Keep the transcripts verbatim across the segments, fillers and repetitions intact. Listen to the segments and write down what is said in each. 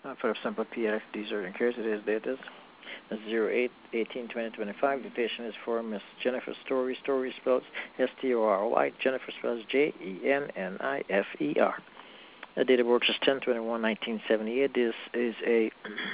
Uh, for example, P L F D certain care, today's date is zero eight eighteen twenty twenty-five. The patient is for Miss Jennifer Story. Story spells S T O R Y. Jennifer spells J E N N I F E R. The date of birth is ten twenty-one nineteen seventy-eight. This is a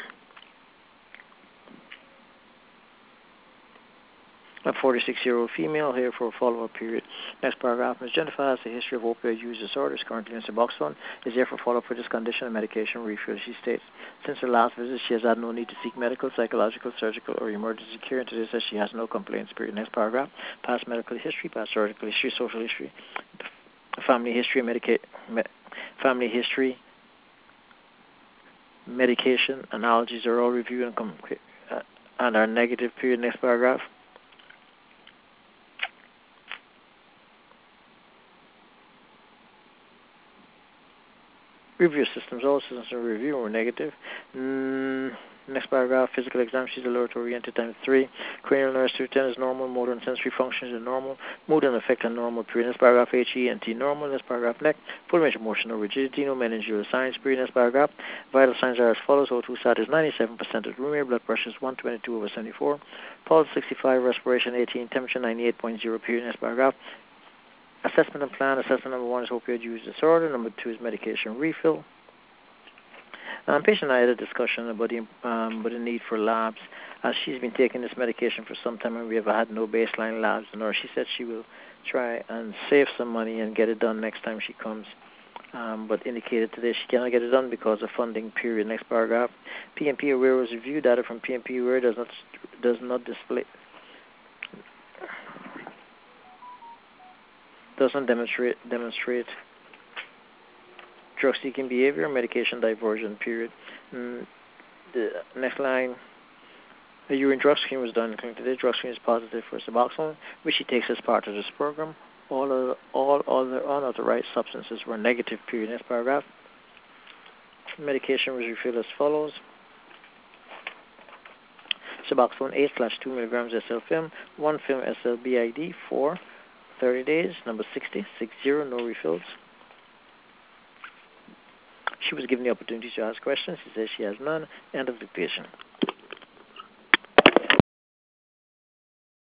a forty-six-year-old female here for a follow-up period. Next paragraph. Miz Jennifer has a history of opioid use disorders, currently in Suboxone, is here for follow-up for this condition and medication refill. She states, since her last visit, she has had no need to seek medical, psychological, surgical, or emergency care, and today says she has no complaints. Period. Next paragraph. Past medical history, past surgical history, social history, family history, medica- me- family history, medication, and allergies are all reviewed and, com- uh, and are negative. Period. Next paragraph. Review systems. All systems in review were negative. Mm, next paragraph. Physical exam. She's a lower to oriented times three. Cranial nerve to ten is normal. Motor and sensory functions are normal. Mood and affect are normal. Period. Next paragraph. H E N T normal. Next paragraph. Neck. Full range of motion, no rigidity, no meningeal signs. Period. Next paragraph. Vital signs are as follows. O two sat is ninety-seven percent of the room air. Blood pressure is one twenty-two over seventy-four. Pulse sixty-five. Respiration eighteen. Temperature ninety-eight point zero. Period. Next paragraph. Assessment and plan. Assessment number one is opioid use disorder. Number two is medication refill. Um, patient and I had a discussion about the, um, about the need for labs, as she's been taking this medication for some time and we have had no baseline labs. Nor she said she will try and save some money and get it done next time she comes, um, but indicated today she cannot get it done because of funding. Period. Next paragraph. P M P Aware was reviewed. Data from P M P Aware does not does not display does not demonstrate demonstrate drug-seeking behavior or medication diversion. Period. Mm, the next line. A urine drug screen was done in clinic today. Drug screen is positive for Suboxone, which she takes as part of this program. All other, all other unauthorized substances were negative. Period. Next paragraph. Medication was refilled as follows. Suboxone eight slash two milligrams S L film, one film S L B I D for thirty days. Number sixty, six zero, no refills. She was given the opportunity to ask questions. She says she has none. End of dictation.